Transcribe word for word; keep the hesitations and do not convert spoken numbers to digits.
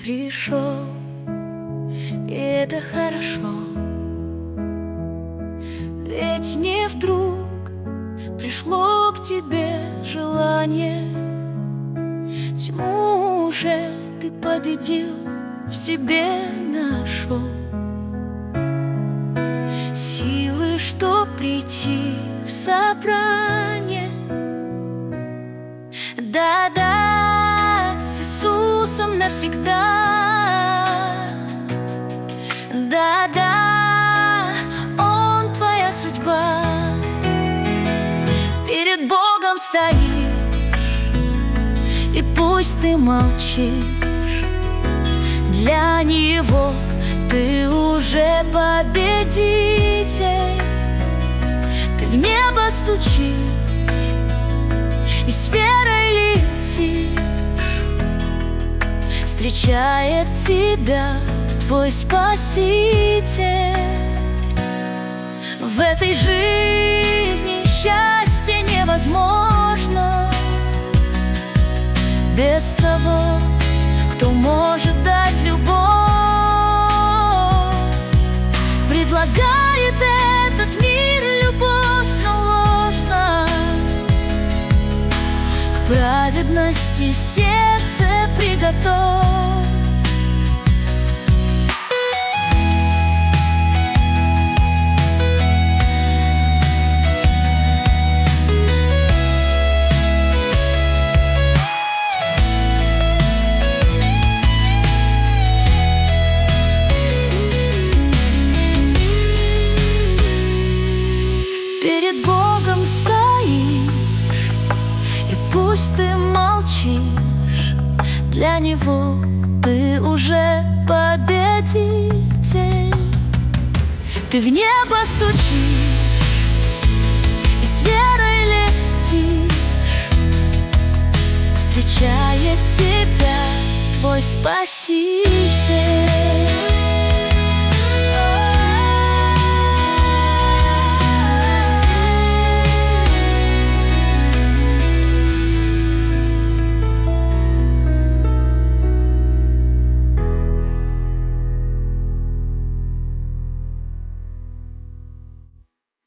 пришел, и это хорошо. Ведь не вдруг пришло к тебе желание. Тьму уже ты победил, в себе нашел силы, чтоб прийти в собрание. Да-да, с Иисусом навсегда. Да-да, Он твоя судьба. Перед Богом стоишь, и пусть ты молчишь, для Него ты уже победитель. Ты в небо стучишь и с верой летишь. Встречает тебя твой Спаситель. В этой жизни счастье невозможно без того, кто может дать любовь. Предлагает этот мир любовь, но ложно. К праведности сердце приготовь. Перед Богом стоишь, и пусть ты молчишь, для Него ты уже победитель. Ты в небо стучишь и с верой летишь. Встречает тебя твой Спаситель.